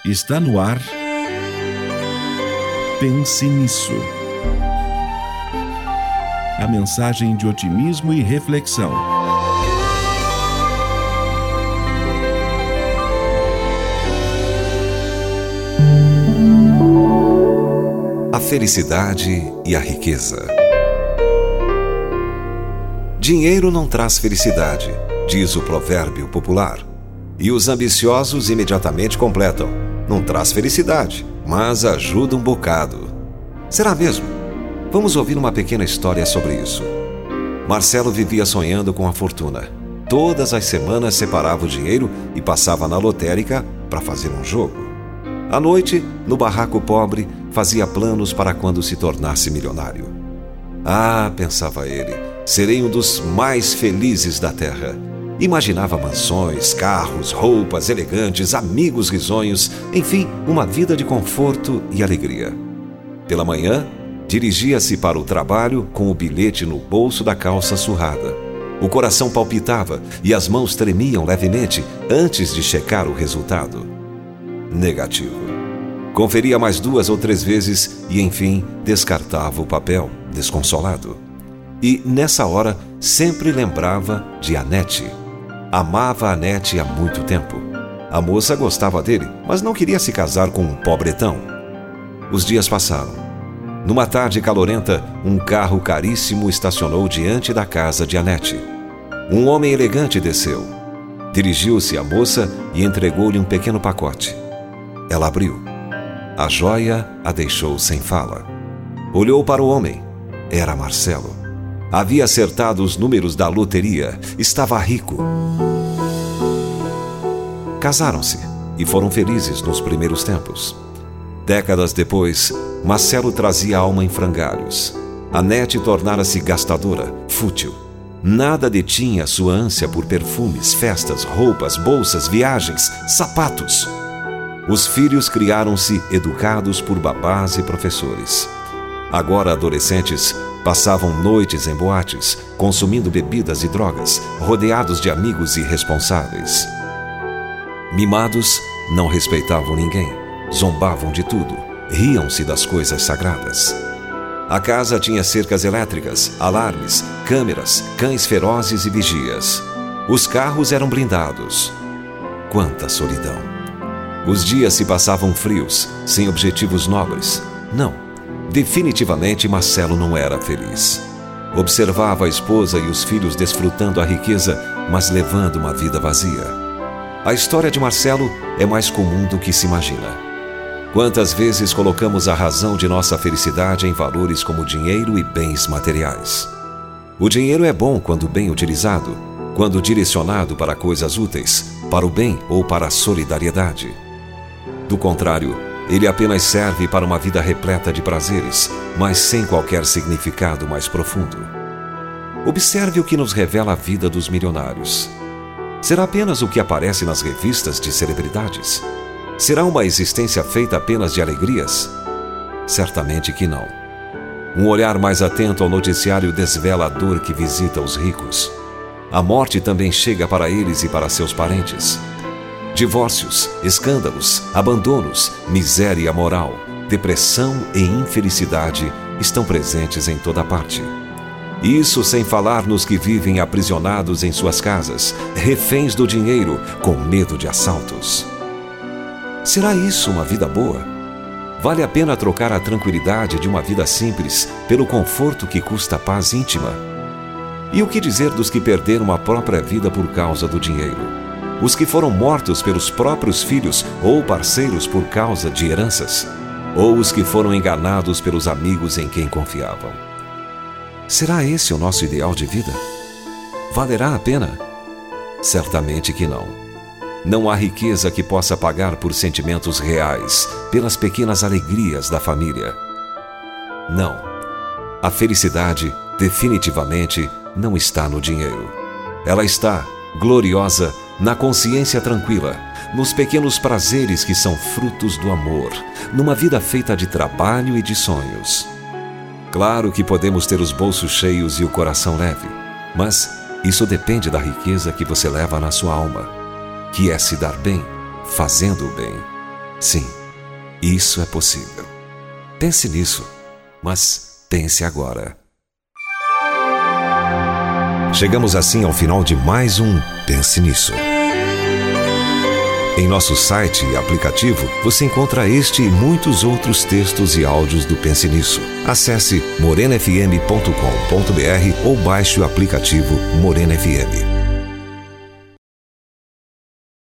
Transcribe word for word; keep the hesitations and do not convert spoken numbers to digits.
Está no ar. Pense nisso. A mensagem de otimismo e reflexão. A felicidade e a riqueza. Dinheiro não traz felicidade, diz o provérbio popular. E os ambiciosos imediatamente completam: não traz felicidade, mas ajuda um bocado. Será mesmo? Vamos ouvir uma pequena história sobre isso. Marcelo vivia sonhando com a fortuna. Todas as semanas separava o dinheiro e passava na lotérica para fazer um jogo. À noite, no barraco pobre, fazia planos para quando se tornasse milionário. Ah, pensava ele, serei um dos mais felizes da terra. Imaginava mansões, carros, roupas elegantes, amigos risonhos, enfim, uma vida de conforto e alegria. Pela manhã, dirigia-se para o trabalho com o bilhete no bolso da calça surrada. O coração palpitava e as mãos tremiam levemente antes de checar o resultado. Negativo. Conferia mais duas ou três vezes e, enfim, descartava o papel, desconsolado. E, nessa hora, sempre lembrava de Anete. Amava a Anete há muito tempo. A moça gostava dele, mas não queria se casar com um pobretão. Os dias passaram. Numa tarde calorenta, um carro caríssimo estacionou diante da casa de Anete. Um homem elegante desceu. Dirigiu-se à moça e entregou-lhe um pequeno pacote. Ela abriu. A joia a deixou sem fala. Olhou para o homem. Era Marcelo. Havia acertado os números da loteria. Estava rico. Casaram-se e foram felizes nos primeiros tempos. Décadas depois, Marcelo trazia a alma em frangalhos. Anete tornara-se gastadora, fútil. Nada detinha sua ânsia por perfumes, festas, roupas, bolsas, viagens, sapatos. Os filhos criaram-se educados por babás e professores. Agora adolescentes, passavam noites em boates, consumindo bebidas e drogas, rodeados de amigos irresponsáveis. Mimados, não respeitavam ninguém, zombavam de tudo, riam-se das coisas sagradas. A casa tinha cercas elétricas, alarmes, câmeras, cães ferozes e vigias. Os carros eram blindados. Quanta solidão! Os dias se passavam frios, sem objetivos nobres. Não. Definitivamente Marcelo não era feliz. Observava a esposa e os filhos desfrutando a riqueza, mas levando uma vida vazia. A história de Marcelo é mais comum do que se imagina. Quantas vezes colocamos a razão de nossa felicidade em valores como dinheiro e bens materiais? O dinheiro é bom quando bem utilizado, quando direcionado para coisas úteis, para o bem ou para a solidariedade. Do contrário, ele apenas serve para uma vida repleta de prazeres, mas sem qualquer significado mais profundo. Observe o que nos revela a vida dos milionários. Será apenas o que aparece nas revistas de celebridades? Será uma existência feita apenas de alegrias? Certamente que não. Um olhar mais atento ao noticiário desvela a dor que visita os ricos. A morte também chega para eles e para seus parentes. Divórcios, escândalos, abandonos, miséria moral, depressão e infelicidade estão presentes em toda parte. Isso sem falar nos que vivem aprisionados em suas casas, reféns do dinheiro, com medo de assaltos. Será isso uma vida boa? Vale a pena trocar a tranquilidade de uma vida simples pelo conforto que custa a paz íntima? E o que dizer dos que perderam a própria vida por causa do dinheiro? Os que foram mortos pelos próprios filhos ou parceiros por causa de heranças? Ou os que foram enganados pelos amigos em quem confiavam? Será esse o nosso ideal de vida? Valerá a pena? Certamente que não. Não há riqueza que possa pagar por sentimentos reais, pelas pequenas alegrias da família. Não. A felicidade, definitivamente, não está no dinheiro. Ela está, gloriosa, na consciência tranquila, nos pequenos prazeres que são frutos do amor, numa vida feita de trabalho e de sonhos. Claro que podemos ter os bolsos cheios e o coração leve, mas isso depende da riqueza que você leva na sua alma, que é se dar bem, fazendo o bem. Sim, isso é possível. Pense nisso, mas pense agora. Chegamos assim ao final de mais um Pense Nisso. Em nosso site e aplicativo, você encontra este e muitos outros textos e áudios do Pense Nisso. Acesse morena f m ponto com ponto b r ou baixe o aplicativo Morena F M.